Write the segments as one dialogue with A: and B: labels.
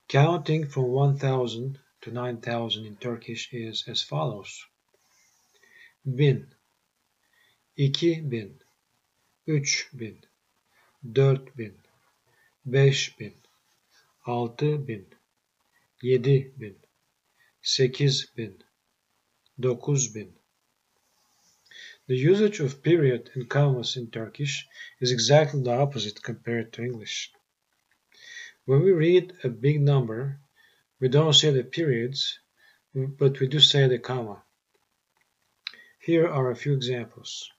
A: Counting from 1000 to 9000 in Turkish is as follows. 1000, 2000, 3000, 4000, 5000, 6000, 7000, 8000, 9000. The usage of period and commas in Turkish is exactly the opposite compared to English. When we read a big number, we don't say the periods, but we do say the comma. Here are a few examples.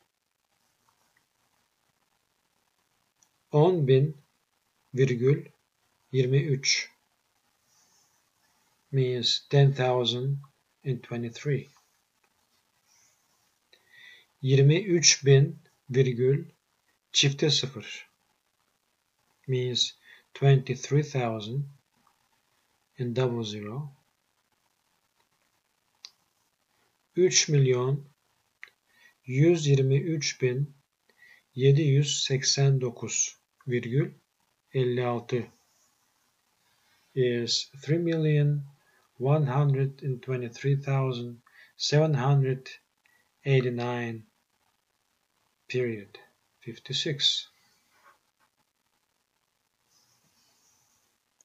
A: 10.000,23 means 10,023. 23.000 means 23,000 and 00. 3.123.789,56 is 3,123,789 period 56.